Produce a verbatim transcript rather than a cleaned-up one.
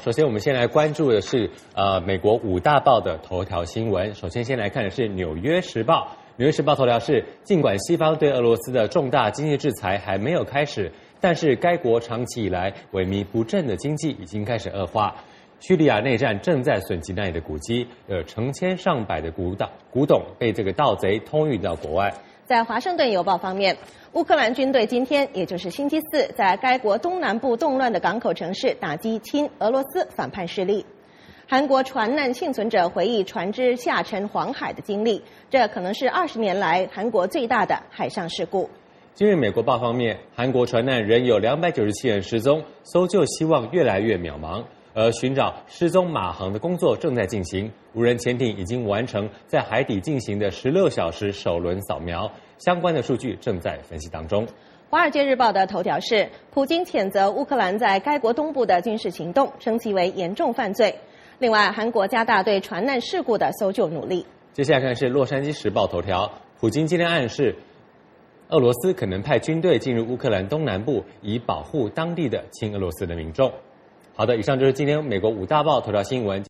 首先我们先来关注的是呃美国五大报的头条新闻。首先先来看的是《纽约时报》，《纽约时报》头条是：尽管西方对俄罗斯的重大经济制裁还没有开始，但是该国长期以来萎靡不振的经济已经开始恶化。叙利亚内战正在损及那里的古迹，有成千上百的古董古董被这个盗贼偷运到国外。 在华盛顿邮报方面，乌克兰军队今天，也就是星期四，在该国东南部动乱的港口城市打击亲俄罗斯反叛势力。韩国船难幸存者回忆船只下沉黄海的经历，这可能是二十年来韩国最大的海上事故。 今日美国报方面，韩国船难仍有两百九十七人失踪，搜救希望越来越渺茫。而寻找失踪马航的工作正在进行，无人潜艇已经完成在海底进行的十六小时首轮扫描，相关的数据正在分析当中。 华尔街日报的头条是：普京谴责乌克兰在该国东部的军事行动，称其为严重犯罪。另外，韩国加大对船难事故的搜救努力。 接下来看是洛杉矶时报头条，普京今天暗示俄罗斯可能派军队进入乌克兰东南部，以保护当地的亲俄罗斯的民众。好的，以上就是今天美国五大报头条新闻。